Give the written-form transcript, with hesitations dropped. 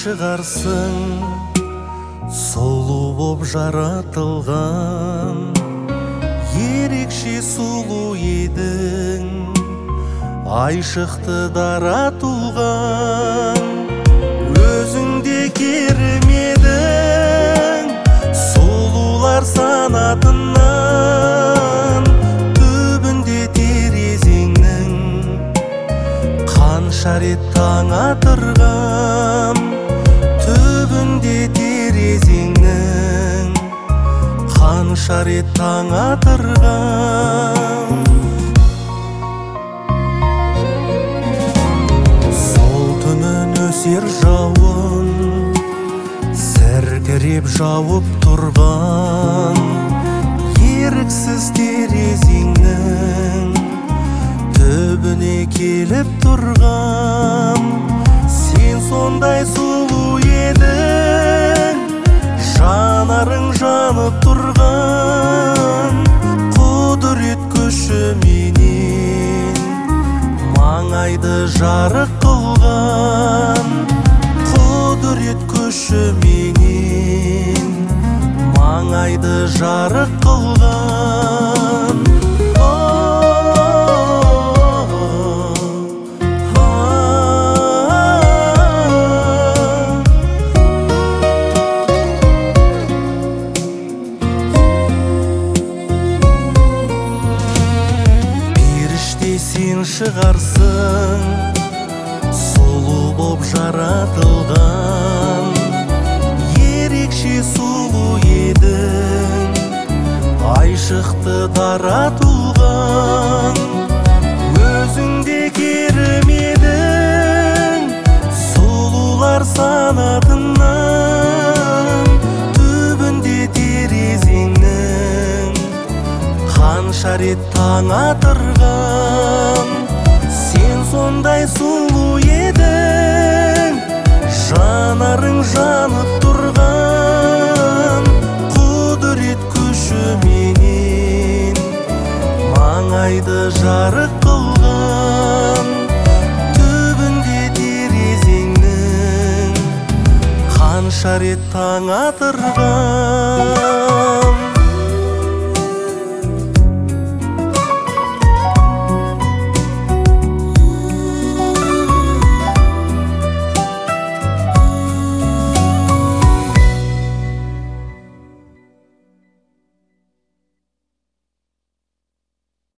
шығарсың, сұлу боп жаратылған, ерекше сұлу едің, айшықты дара туған. Өзіңде кермедің, сұлулар санатынан, түбінде терезеңнің қанша рет таң атырғам. Түбінде терезеңнің қанша рет таң атырғам. Сол түнін өсер жауын сіркіреп жауып тұрған, еріксіз терезеңнің түбіне келіп тұрғам. Сен сондай сұлу едің, жанарың жанып тұрған, құдірет күшіменен маңайды жарық қылған. Құдірет күшіменен маңайды жарық қылған. Сен шығарсың, сұлу боп жаратылған, ерекше сұлу едің, айшықты дара туған. Өзіңде кермедің, сұлулар санатынан, түбінде терезеңнің қанша рет таң атырған. Сен сондай сұлу едің, жанарың жанып тұрған, құдірет күшіменен маңайды жарық қылған. Түбінде терезеңнің қанша рет таң атырған.